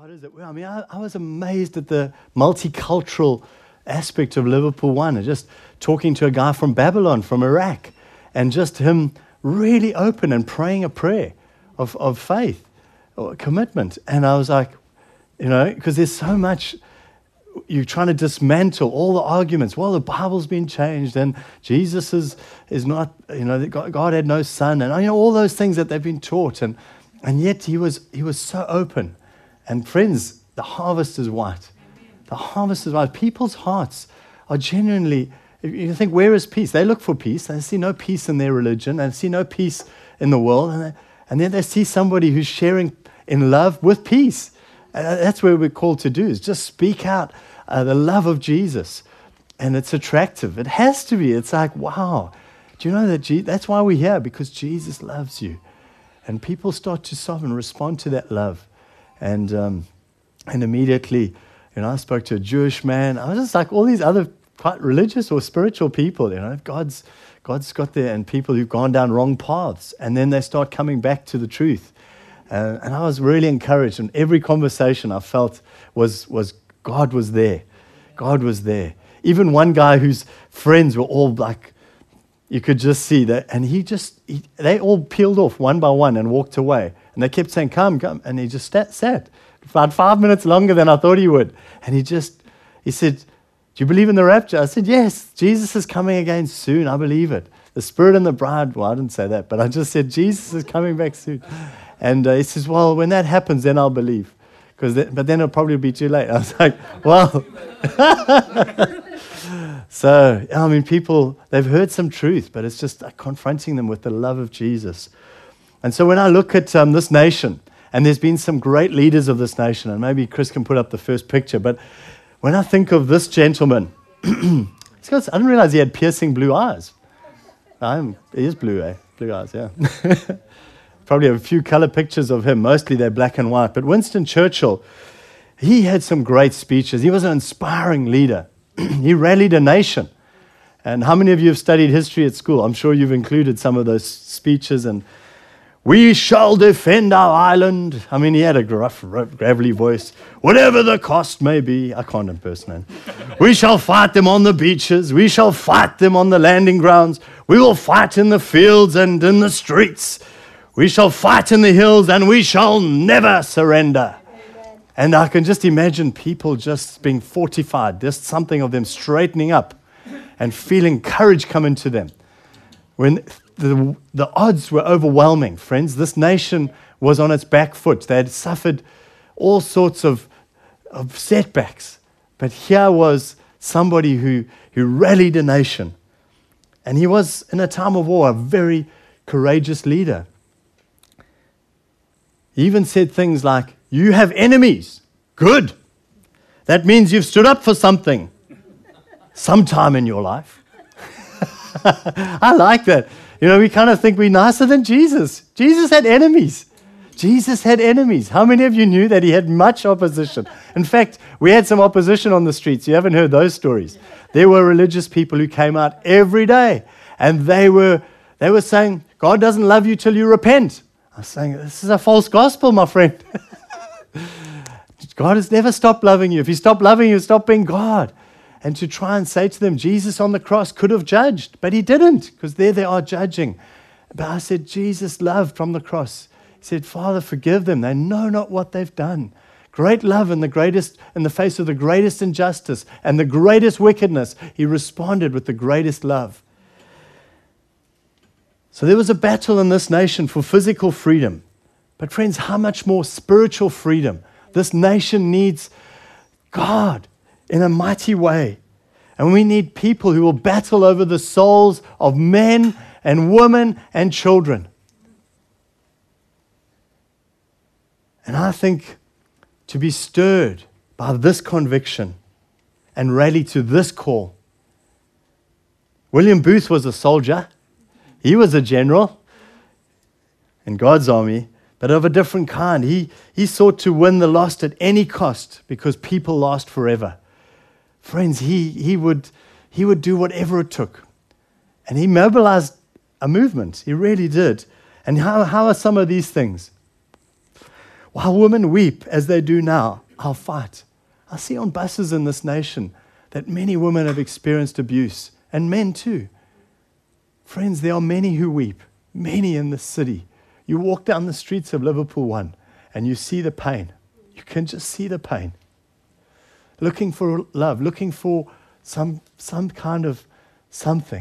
What is it? Well, I mean, I was amazed at the multicultural aspect of Liverpool One, and just talking to a guy from Babylon, from Iraq, and just him really open and praying a prayer of faith or commitment. And I was like, because there's so much, you're trying to dismantle all the arguments. Well, the Bible's been changed, and Jesus is not, God had no son, and all those things that they've been taught, and yet he was so open. And friends, the harvest is white. The harvest is white. People's hearts are genuinely, you think, where is peace? They look for peace. They see no peace in their religion. They see no peace in the world. And then they see somebody who's sharing in love with peace. That's what we're called to do, is just speak out the love of Jesus. And it's attractive. It has to be. It's like, wow. Do you know that that's why we're here? Because Jesus loves you. And people start to soften, respond to that love. And immediately, I spoke to a Jewish man. I was just like all these other quite religious or spiritual people, God's got there, and people who've gone down wrong paths. And then they start coming back to the truth. And I was really encouraged. And every conversation I felt was God was there. God was there. Even one guy whose friends were all like, you could just see that. And they all peeled off one by one and walked away. And they kept saying, come. And he just sat about 5 minutes longer than I thought he would. And he said, do you believe in the rapture? I said, yes, Jesus is coming again soon. I believe it. The Spirit and the bride. Well, I didn't say that, but I just said, Jesus is coming back soon. And he says, well, when that happens, then I'll believe. But then it'll probably be too late. I was like, well. So, people, they've heard some truth, but it's just confronting them with the love of Jesus. And so when I look at this nation, and there's been some great leaders of this nation, and maybe Chris can put up the first picture, but when I think of this gentleman, I didn't realize he had piercing blue eyes. He is blue, eh? Blue eyes, yeah. Probably a few color pictures of him. Mostly they're black and white. But Winston Churchill, he had some great speeches. He was an inspiring leader. He rallied a nation. And how many of you have studied history at school? I'm sure you've included some of those speeches. And we shall defend our island. He had a gruff, gravelly voice. Whatever the cost may be. I can't impersonate. We shall fight them on the beaches. We shall fight them on the landing grounds. We will fight in the fields and in the streets. We shall fight in the hills, and we shall never surrender. Amen. And I can just imagine people just being fortified, just something of them straightening up and feeling courage come into them. When the odds were overwhelming, friends, this nation was on its back foot. They had suffered all sorts of setbacks. But here was somebody who rallied a nation. And he was, in a time of war, a very courageous leader. He even said things like, you have enemies. Good. That means you've stood up for something sometime in your life. I like that. We kind of think we're nicer than Jesus. Jesus had enemies. Jesus had enemies. How many of you knew that he had much opposition? In fact, we had some opposition on the streets. You haven't heard those stories. There were religious people who came out every day, and they were saying, God doesn't love you till you repent. I was saying, this is a false gospel, my friend. God has never stopped loving you. If he stopped loving you, stop being God. And to try and say to them, Jesus on the cross could have judged, but he didn't, because there they are judging. But I said, Jesus loved from the cross. He said, Father, forgive them. They know not what they've done. Great love in the face of the greatest injustice and the greatest wickedness. He responded with the greatest love. So there was a battle in this nation for physical freedom. But friends, how much more spiritual freedom? This nation needs God in a mighty way. And we need people who will battle over the souls of men and women and children. And I think to be stirred by this conviction and rally to this call. William Booth was a soldier. He was a general in God's army, but of a different kind. He sought to win the lost at any cost because people last forever. Friends, he would do whatever it took. And he mobilized a movement. He really did. And how are some of these things? While women weep as they do now, I'll fight. I see on buses in this nation that many women have experienced abuse, and men too. Friends, there are many who weep, many in this city. You walk down the streets of Liverpool 1 and you see the pain. You can just see the pain. Looking for love, looking for some kind of something.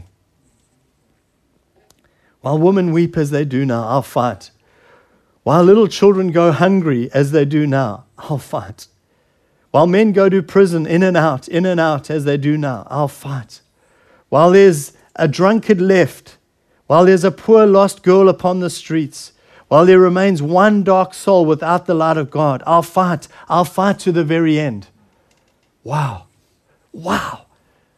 While women weep as they do now, I'll fight. While little children go hungry as they do now, I'll fight. While men go to prison in and out as they do now, I'll fight. While there's a drunkard left, while there's a poor lost girl upon the streets, while there remains one dark soul without the light of God, I'll fight. I'll fight to the very end. Wow. Wow.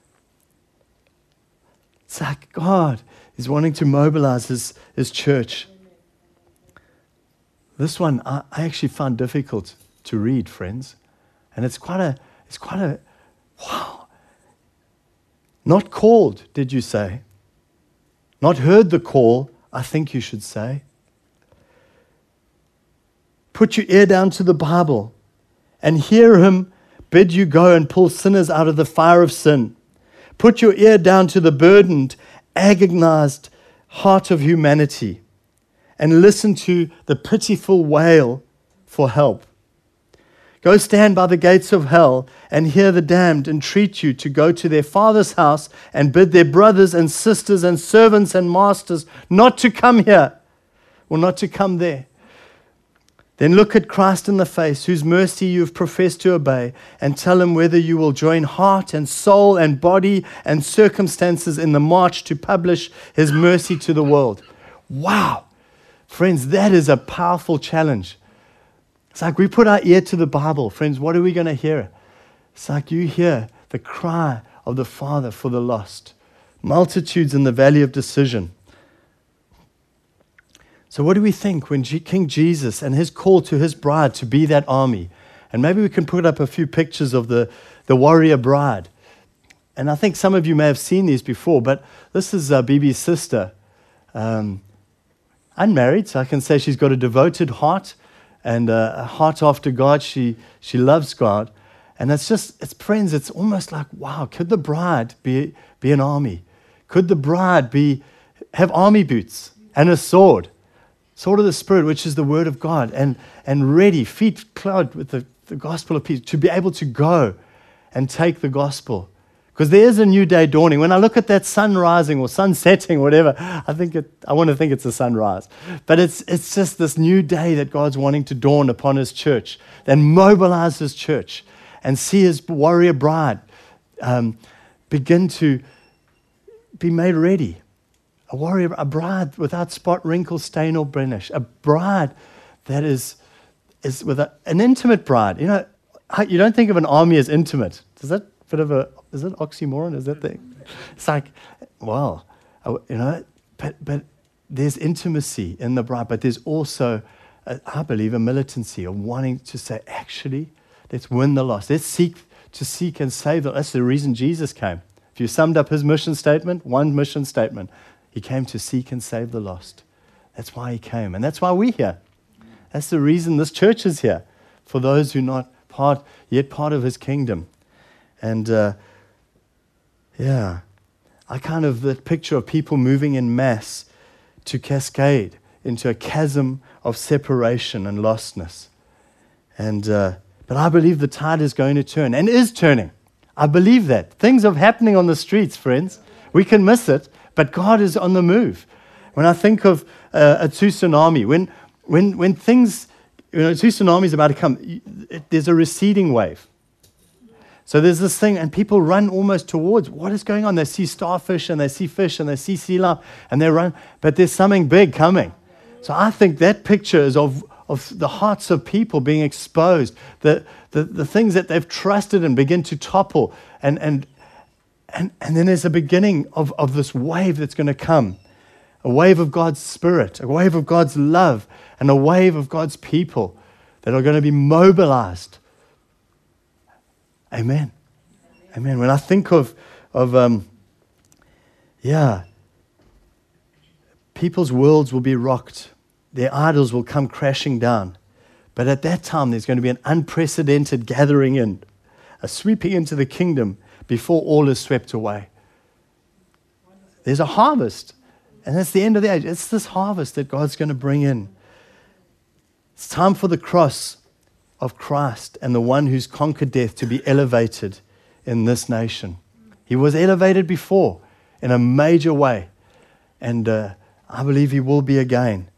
It's like God is wanting to mobilize his church. This one I actually found difficult to read, friends. And it's quite a, wow. Not called, did you say? Not heard the call, I think you should say. Put your ear down to the Bible and hear him bid you go and pull sinners out of the fire of sin. Put your ear down to the burdened, agonized heart of humanity and listen to the pitiful wail for help. Go stand by the gates of hell and hear the damned entreat you to go to their Father's house and bid their brothers and sisters and servants and masters not to come here or not to come there. Then look at Christ in the face, whose mercy you have professed to obey, and tell him whether you will join heart and soul and body and circumstances in the march to publish his mercy to the world. Wow. Friends, that is a powerful challenge. It's like we put our ear to the Bible. Friends, what are we going to hear? It's like you hear the cry of the Father for the lost. Multitudes in the valley of decision. So what do we think when King Jesus and his call to his bride to be that army? And maybe we can put up a few pictures of the warrior bride. And I think some of you may have seen these before, but this is Bibi's sister. Unmarried, so I can say she's got a devoted heart and a heart after God. She loves God. And it's friends, it's almost like, wow, could the bride be an army? Could the bride have army boots and a sword? Sword of the Spirit, which is the word of God, and ready, feet clad with the gospel of peace, to be able to go and take the gospel. Because there is a new day dawning. When I look at that sun rising or sun setting, whatever, I want to think it's a sunrise. But it's just this new day that God's wanting to dawn upon his church, then mobilize his church and see his warrior bride begin to be made ready. A warrior, a bride without spot, wrinkle, stain, or blemish. A bride that is with an intimate bride. You know, you don't think of an army as intimate. Is that is it oxymoron? Is that thing? It's like, well, but there's intimacy in the bride, but there's also, I believe, a militancy of wanting to say, actually, let's win the lost. Let's seek and save them. That's the reason Jesus came. If you summed up his mission statement, one mission statement, he came to seek and save the lost. That's why he came. And that's why we're here. That's the reason this church is here, for those who are not yet part of his kingdom. And the picture of people moving in mass to cascade into a chasm of separation and lostness. But I believe the tide is going to turn and is turning. I believe that. Things are happening on the streets, friends. We can miss it, but God is on the move. When I think of a tsunami, when things, a tsunami is about to come, there's a receding wave. So there's this thing, and people run almost towards what is going on. They see starfish, and they see fish, and they see sea life, and they run, but there's something big coming. So I think that picture is of the hearts of people being exposed, the things that they've trusted and begin to topple, and then there's a beginning of this wave that's going to come, a wave of God's Spirit, a wave of God's love, and a wave of God's people that are going to be mobilized. Amen. Amen. When I think of people's worlds will be rocked. Their idols will come crashing down. But at that time, there's going to be an unprecedented gathering in, a sweeping into the kingdom before all is swept away. There's a harvest, and that's the end of the age. It's this harvest that God's going to bring in. It's time for the cross of Christ and the one who's conquered death to be elevated in this nation. He was elevated before in a major way, and I believe he will be again.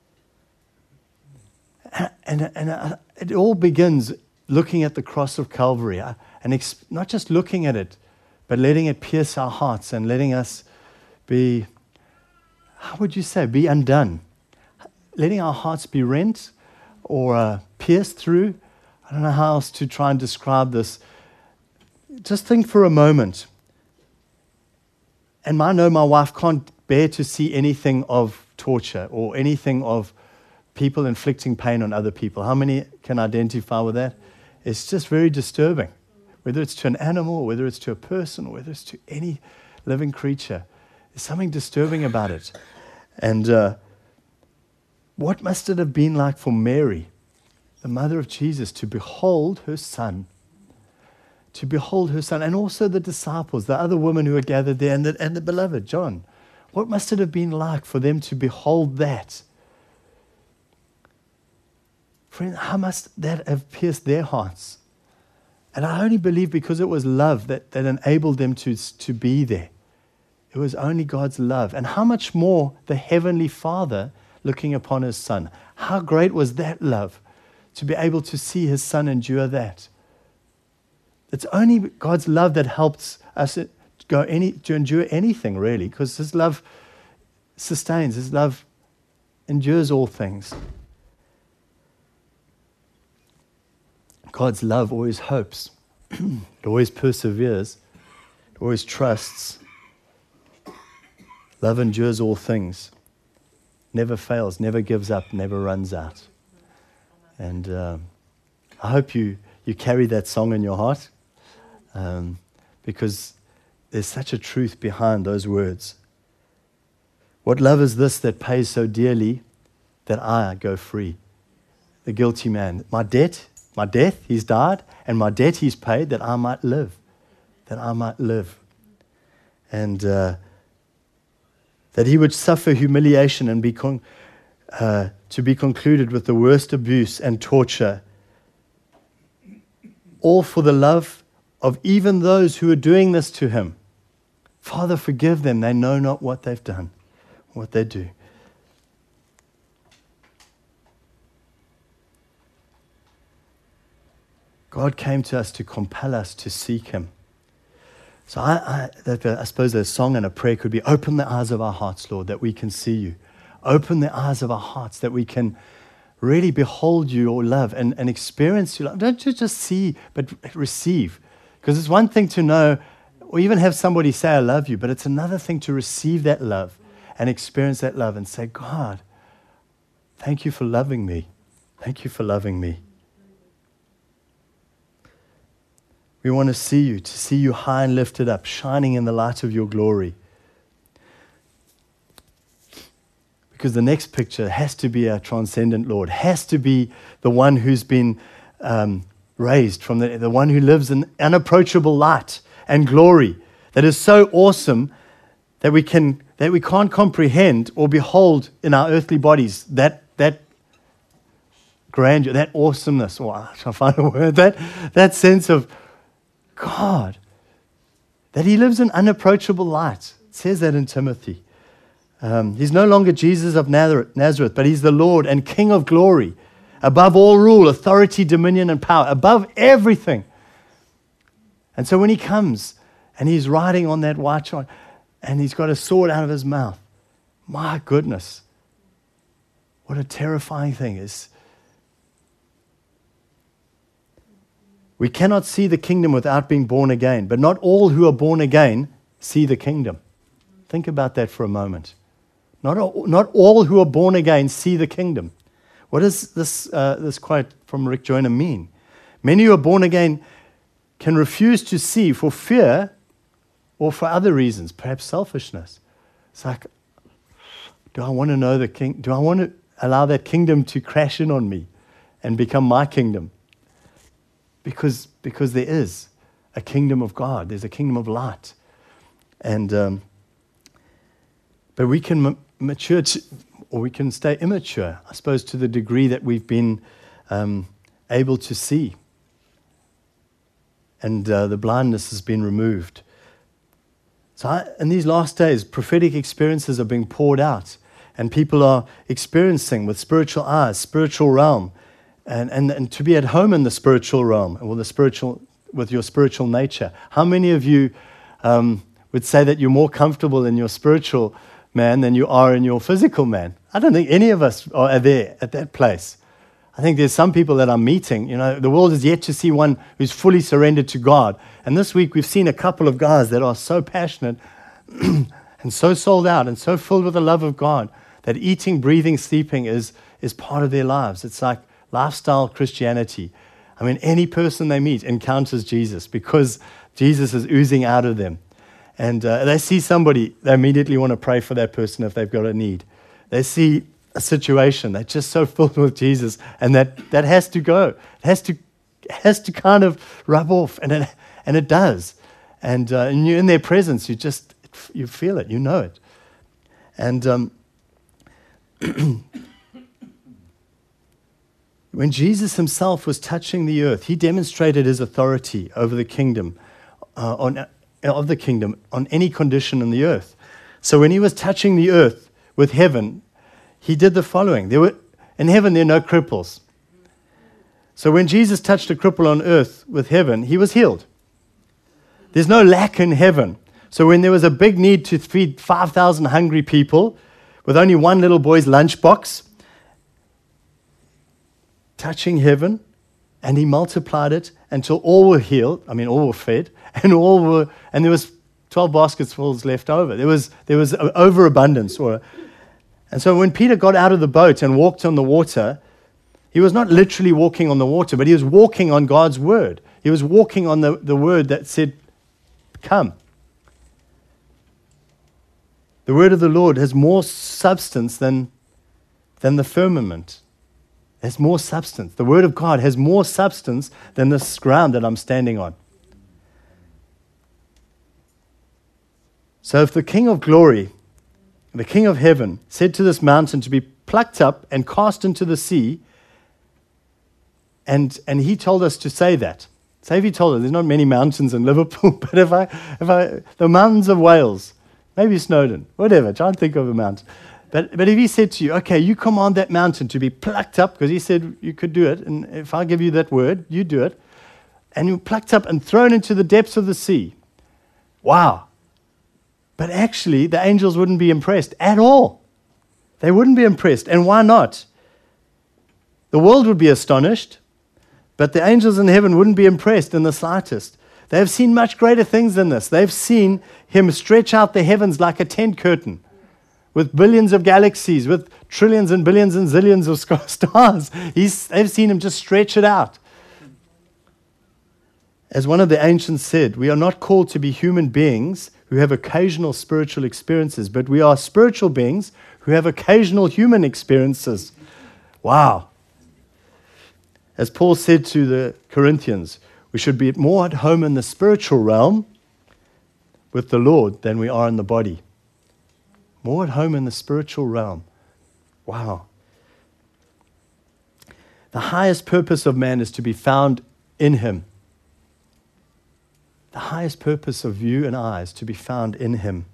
And it all begins looking at the cross of Calvary, and not just looking at it, but letting it pierce our hearts and letting us be, how would you say, be undone. Letting our hearts be rent or pierced through. I don't know how else to try and describe this. Just think for a moment. And I know my wife can't bear to see anything of torture or anything of people inflicting pain on other people. How many can identify with that? It's just very disturbing. Whether it's to an animal, or whether it's to a person, or whether it's to any living creature. There's something disturbing about it. And what must it have been like for Mary, the mother of Jesus, to behold her son? To behold her son, and also the disciples, the other women who were gathered there, and the beloved John. What must it have been like for them to behold that? Friend, how must that have pierced their hearts? And I only believe because it was love that enabled them to be there. It was only God's love. And how much more the Heavenly Father looking upon His Son. How great was that love to be able to see His Son endure that. It's only God's love that helps us to endure anything, really, because His love sustains. His love endures all things. God's love always hopes. It always perseveres. It always trusts. Love endures all things. Never fails, never gives up, never runs out. And I hope you carry that song in your heart because there's such a truth behind those words. What love is this that pays so dearly that I go free? The guilty man. My death, He's died, and my debt He's paid that I might live. That I might live. And that He would suffer humiliation and to be concluded with the worst abuse and torture, all for the love of even those who are doing this to Him. Father, forgive them. They know not what they've done, what they do. God came to us to compel us to seek Him. So I suppose a song and a prayer could be, open the eyes of our hearts, Lord, that we can see You. Open the eyes of our hearts that we can really behold Your love and experience Your love. Don't just see, but receive. Because it's one thing to know or even have somebody say, I love you, but it's another thing to receive that love and experience that love and say, God, thank You for loving me. Thank You for loving me. We want to see You high and lifted up, shining in the light of Your glory. Because the next picture has to be our transcendent Lord, has to be the one who's been raised from the one who lives in unapproachable light and glory that is so awesome that we can't comprehend or behold in our earthly bodies that grandeur, that awesomeness, or I shall find a word, that sense of God, that He lives in unapproachable light. It says that in Timothy. He's no longer Jesus of Nazareth, but He's the Lord and King of glory, above all rule, authority, dominion, and power, above everything. And so when He comes and He's riding on that white horse and He's got a sword out of His mouth, my goodness, what a terrifying thing is. We cannot see the kingdom without being born again, but not all who are born again see the kingdom. Think about that for a moment. Not all who are born again see the kingdom. What does this quote from Rick Joyner mean? Many who are born again can refuse to see for fear or for other reasons, perhaps selfishness. It's like, do I want to know the king? Do I want to allow that kingdom to crash in on me and become my kingdom. Because there is a kingdom of God. There's a kingdom of light. And but we can mature, or we can stay immature, I suppose, to the degree that we've been able to see. And the blindness has been removed. So in these last days, prophetic experiences are being poured out. And people are experiencing with spiritual eyes, spiritual realm. And to be at home in the spiritual realm, or with your spiritual nature. How many of you would say that you're more comfortable in your spiritual man than you are in your physical man? I don't think any of us are there at that place. I think there's some people that I'm meeting. The world is yet to see one who's fully surrendered to God. And this week we've seen a couple of guys that are so passionate and so sold out and so filled with the love of God that eating, breathing, sleeping is part of their lives. It's like lifestyle Christianity. I mean, any person they meet encounters Jesus because Jesus is oozing out of them. And they see somebody, they immediately want to pray for that person if they've got a need. They see a situation, they're just so filled with Jesus, and that has to go. It has to kind of rub off, and it does. And you're in their presence, you feel it, you know it. And when Jesus himself was touching the earth, he demonstrated his authority over the kingdom, on any condition in the earth. So when he was touching the earth with heaven, he did the following. In heaven, there are no cripples. So when Jesus touched a cripple on earth with heaven, he was healed. There's no lack in heaven. So when there was a big need to feed 5,000 hungry people with only one little boy's lunchbox, touching heaven, and he multiplied it until all were healed. I mean, all were fed, and there was 12 basketfuls left over. There was overabundance. And so when Peter got out of the boat and walked on the water, he was not literally walking on the water, but he was walking on God's word. He was walking on the word that said, "Come." The word of the Lord has more substance than the firmament. There's more substance. The word of God has more substance than this ground that I'm standing on. So if the King of glory, the King of heaven, said to this mountain to be plucked up and cast into the sea, and he told us to say that. Say if he told us, there's not many mountains in Liverpool, but if the mountains of Wales, maybe Snowdon, whatever, try and think of a mountain. But if he said to you, okay, you command that mountain to be plucked up, because he said you could do it, and if I give you that word, you do it, and you're plucked up and thrown into the depths of the sea. Wow. But actually, the angels wouldn't be impressed at all. They wouldn't be impressed. And why not? The world would be astonished, but the angels in heaven wouldn't be impressed in the slightest. They have seen much greater things than this. They've seen him stretch out the heavens like a tent curtain, with billions of galaxies, with trillions and billions and zillions of stars. They've seen him just stretch it out. As one of the ancients said, we are not called to be human beings who have occasional spiritual experiences, but we are spiritual beings who have occasional human experiences. Wow. As Paul said to the Corinthians, we should be more at home in the spiritual realm with the Lord than we are in the body. More at home in the spiritual realm. Wow. The highest purpose of man is to be found in him. The highest purpose of you and I is to be found in him.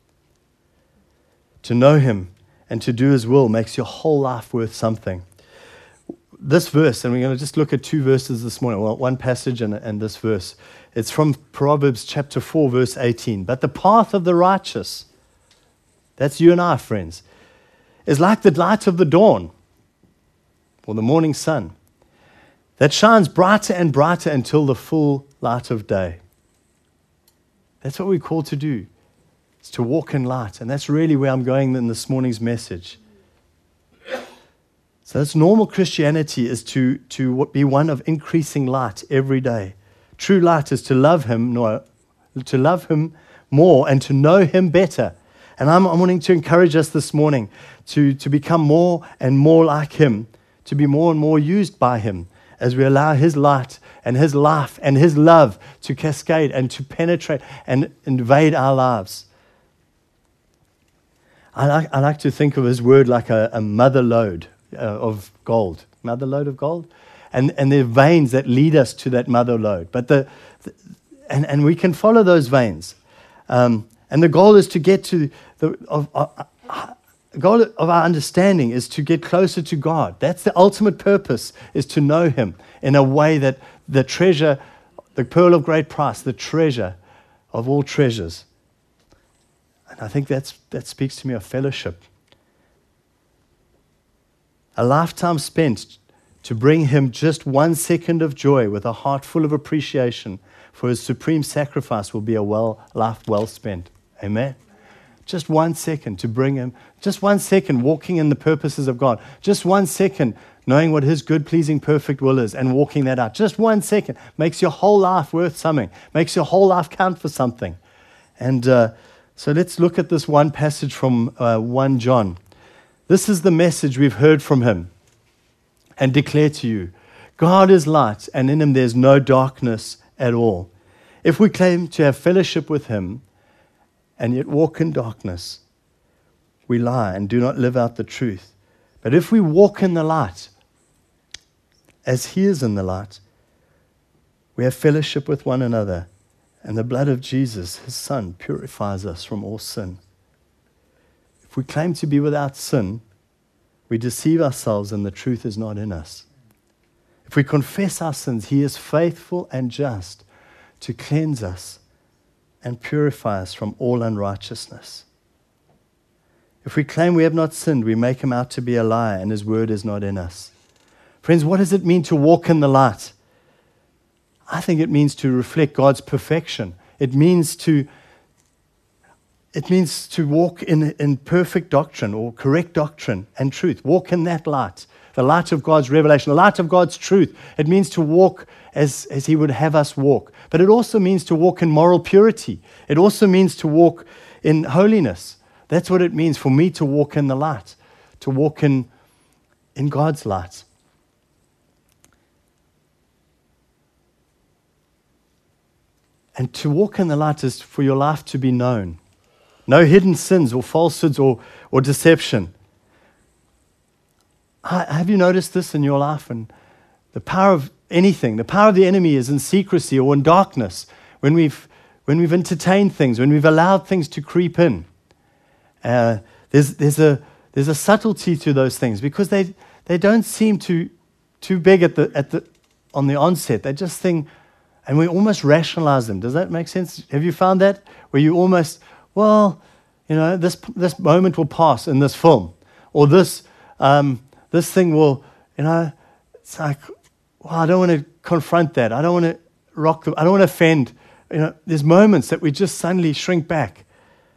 To know him and to do his will makes your whole life worth something. This verse, and we're going to just look at two verses this morning, well, one passage and this verse. It's from Proverbs chapter 4, verse 18. But the path of the righteous, that's you and I, friends, is like the light of the dawn, or the morning sun, that shines brighter and brighter until the full light of day. That's what we're called to do. It's to walk in light. And that's really where I'm going in this morning's message. So that's normal Christianity, is to be one of increasing light every day. True light is to love him more and to know him better. And I'm wanting to encourage us this morning to become more and more like him, to be more and more used by Him as we allow His light and His life and His love to cascade and to penetrate and invade our lives. I like to think of His word like a mother lode of gold. Mother lode of gold? And there are veins that lead us to that mother lode. But and we can follow those veins. And the goal is to get to the goal of our understanding is to get closer to God. That's the ultimate purpose, is to know Him in a way that the treasure, the pearl of great price, the treasure of all treasures. And I think that speaks to me of fellowship. A lifetime spent to bring Him just 1 second of joy with a heart full of appreciation for His supreme sacrifice will be a life well spent. Amen. Just 1 second to bring Him, just 1 second walking in the purposes of God, just 1 second knowing what His good, pleasing, perfect will is and walking that out. Just 1 second makes your whole life worth something, makes your whole life count for something. And so let's look at this one passage from 1 John. This is the message we've heard from Him and declare to you. God is light, and in Him there's no darkness at all. If we claim to have fellowship with Him and yet walk in darkness, we lie and do not live out the truth. But if we walk in the light, as He is in the light, we have fellowship with one another, and the blood of Jesus, His Son, purifies us from all sin. If we claim to be without sin, we deceive ourselves and the truth is not in us. If we confess our sins, He is faithful and just to cleanse us and purify us from all unrighteousness. If we claim we have not sinned, we make Him out to be a liar and His word is not in us. Friends, what does it mean to walk in the light? I think it means to reflect God's perfection. It means to walk in perfect doctrine or correct doctrine and truth. Walk in that light, the light of God's revelation, the light of God's truth. It means to walk as He would have us walk. But it also means to walk in moral purity. It also means to walk in holiness. That's what it means for me to walk in the light, to walk in God's light. And to walk in the light is for your life to be known. No hidden sins or falsehoods or deception. Have you noticed this in your life? And the power of anything, the power of the enemy is in secrecy or in darkness. When we've entertained things, when we've allowed things to creep in. There's a subtlety to those things because they don't seem too big on the onset. They just think. And we almost rationalize them. Does that make sense? Have you found that? Where you almost, this moment will pass in this film. Or this thing will, it's like, well, I don't want to confront that. I don't want to rock them. I don't want to offend. There's moments that we just suddenly shrink back.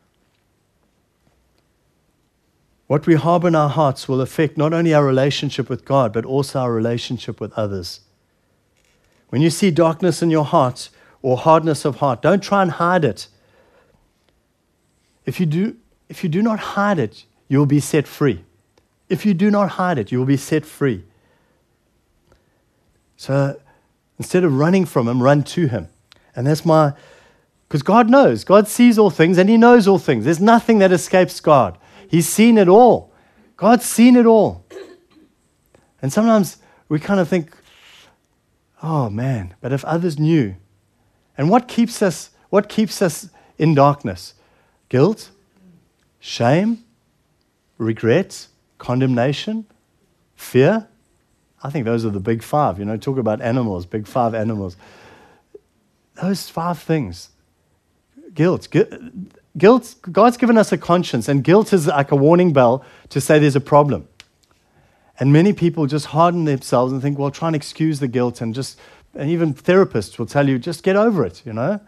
What we harbor in our hearts will affect not only our relationship with God, but also our relationship with others. When you see darkness in your heart or hardness of heart, don't try and hide it. If you do not hide it, you'll be set free. If you do not hide it, you will be set free. So instead of running from Him, run to Him. And that's because God knows. God sees all things and He knows all things. There's nothing that escapes God. He's seen it all. God's seen it all. And sometimes we kind of think, oh man, but if others knew. And what keeps us in darkness? Guilt, shame, regret, condemnation, fear. I think those are the big five. Talk about animals, big five animals. Those 5 things. Guilt. God's given us a conscience, and guilt is like a warning bell to say there's a problem. And many people just harden themselves and think, well, try and excuse the guilt, and even therapists will tell you, just get over it,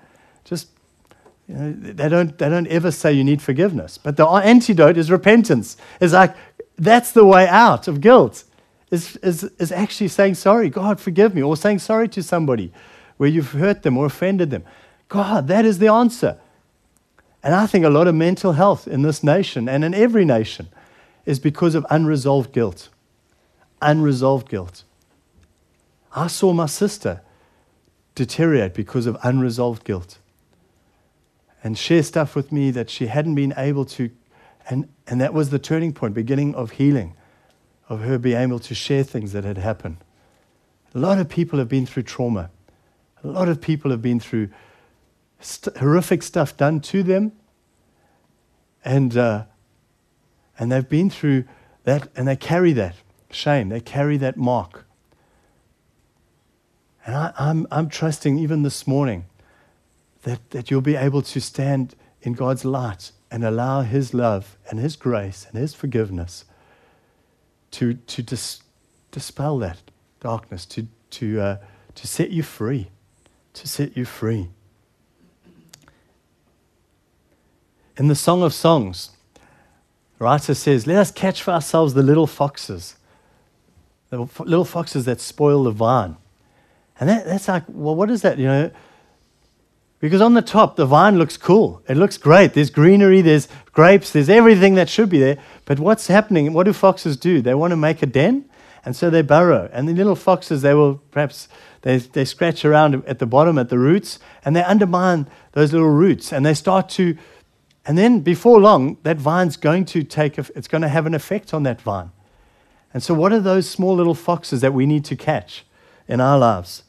they don't ever say you need forgiveness. But the antidote is repentance. It's like, that's the way out of guilt, is actually saying, sorry, God, forgive me, or saying sorry to somebody where you've hurt them or offended them. God, that is the answer. And I think a lot of mental health in this nation and in every nation is because of unresolved guilt. unresolved guilt. I saw my sister deteriorate because of unresolved guilt and share stuff with me that she hadn't been able to, and that was the turning point, beginning of healing, of her being able to share things that had happened. A lot of people have been through trauma. A lot of people have been through horrific stuff done to them, and they've been through that, and they carry that shame. They carry that mark. And I'm trusting even this morning that you'll be able to stand in God's light and allow His love and His grace and His forgiveness to dispel that darkness, to set you free, to set you free. In the Song of Songs, the writer says, let us catch for ourselves the little foxes that spoil the vine. And that's like, well, what is that, Because on the top, the vine looks cool. It looks great. There's greenery, there's grapes, there's everything that should be there. But what's happening? What do foxes do? They want to make a den, and so they burrow. And the little foxes, they will perhaps, they scratch around at the bottom, at the roots, and they undermine those little roots. And they start to, and then before long, that vine's going to it's going to have an effect on that vine. And so what are those small little foxes that we need to catch in our lives?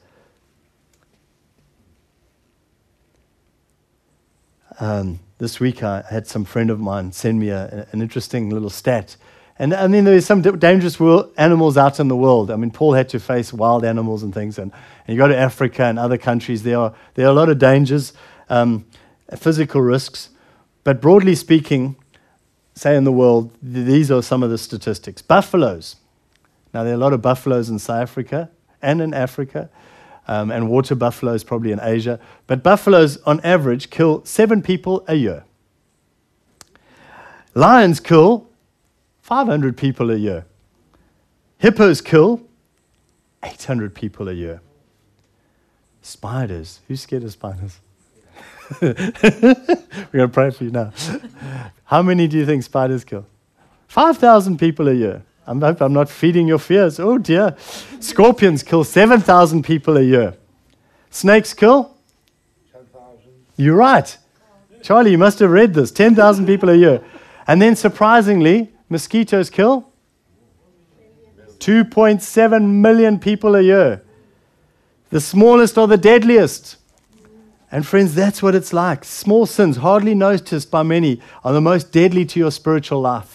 This week I had some friend of mine send me an interesting little stat. And I mean, there's some dangerous animals out in the world. I mean, Paul had to face wild animals and things. And you go to Africa and other countries, there are a lot of dangers, physical risks. But broadly speaking, say in the world, these are some of the statistics. Buffaloes. Now, there are a lot of buffaloes in South Africa and in Africa. And water buffaloes probably in Asia. But buffaloes, on average, kill 7 people a year. Lions kill 500 people a year. Hippos kill 800 people a year. Spiders. Who's scared of spiders? We're going to pray for you now. How many do you think spiders kill? 5,000 people a year. I hope I'm not feeding your fears. Oh dear. Scorpions kill 7,000 people a year. Snakes kill? 10,000. You're right. Charlie, you must have read this. 10,000 people a year. And then surprisingly, mosquitoes kill 2.7 million people a year. The smallest are the deadliest. And friends, that's what it's like. Small sins, hardly noticed by many, are the most deadly to your spiritual life.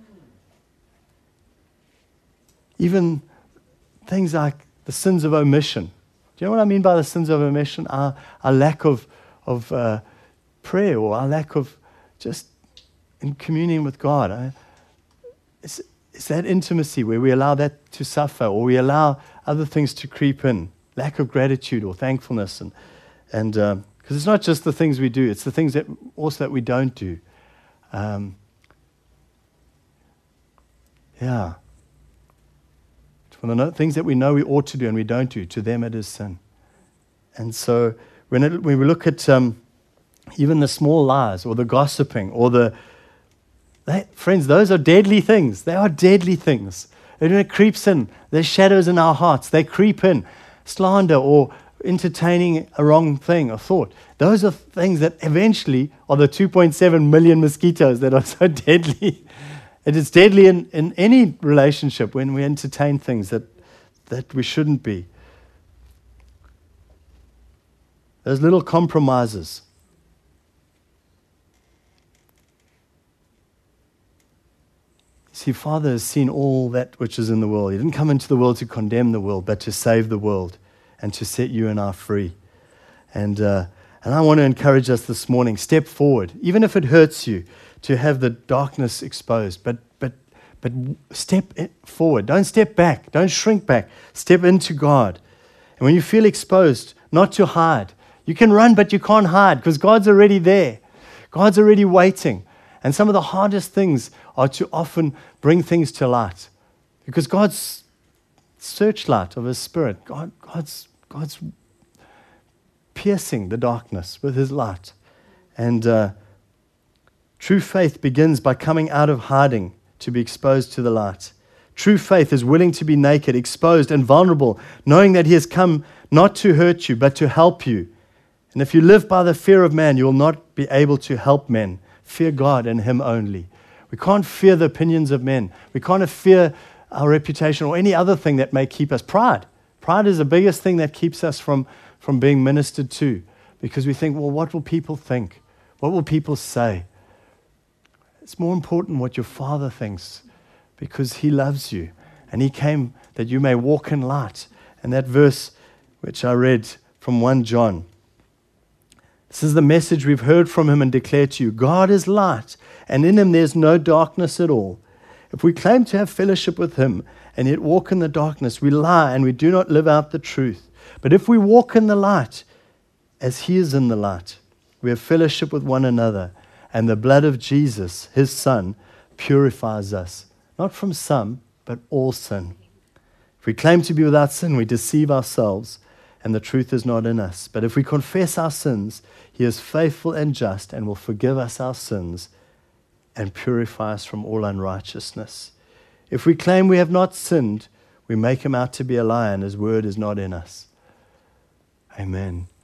Even things like the sins of omission. Do you know what I mean by the sins of omission? Our lack of prayer, or our lack of just in communion with God. It's that intimacy where we allow that to suffer, or we allow other things to creep in. Lack of gratitude or thankfulness. And because it's not just the things we do, it's the things that also that we don't do. From the things that we know we ought to do and we don't do, to them it is sin. And so when we look at even the small lies or the gossiping or friends, those are deadly things. They are deadly things. And when it creeps in, there's shadows in our hearts. They creep in. Slander or entertaining a wrong thing or thought. Those are things that eventually are the 2.7 million mosquitoes that are so deadly. It is deadly in any relationship when we entertain things that we shouldn't be. Those little compromises. See, Father has seen all that which is in the world. He didn't come into the world to condemn the world, but to save the world and to set you and I free. And I want to encourage us this morning, step forward, even if it hurts you, to have the darkness exposed, but step forward. Don't step back. Don't shrink back. Step into God. And when you feel exposed, not to hide. You can run, but you can't hide because God's already there. God's already waiting. And some of the hardest things are to often bring things to light, because God's searchlight of His Spirit, God's piercing the darkness with His light. And true faith begins by coming out of hiding to be exposed to the light. True faith is willing to be naked, exposed, and vulnerable, knowing that he has come not to hurt you, but to help you. And if you live by the fear of man, you will not be able to help men. Fear God and him only. We can't fear the opinions of men. We can't fear our reputation or any other thing that may keep us. Pride. Pride is the biggest thing that keeps us from being ministered to, because we think, well, what will people think? What will people say? It's more important what your Father thinks, because he loves you and he came that you may walk in light. And that verse which I read from 1 John, this is the message we've heard from him and declared to you. God is light, and in him there's no darkness at all. If we claim to have fellowship with him and yet walk in the darkness, we lie and we do not live out the truth. But if we walk in the light, as he is in the light, we have fellowship with one another, and the blood of Jesus, his Son, purifies us, not from some, but all sin. If we claim to be without sin, we deceive ourselves, and the truth is not in us. But if we confess our sins, he is faithful and just and will forgive us our sins and purify us from all unrighteousness. If we claim we have not sinned, we make him out to be a liar, and his word is not in us. Amen.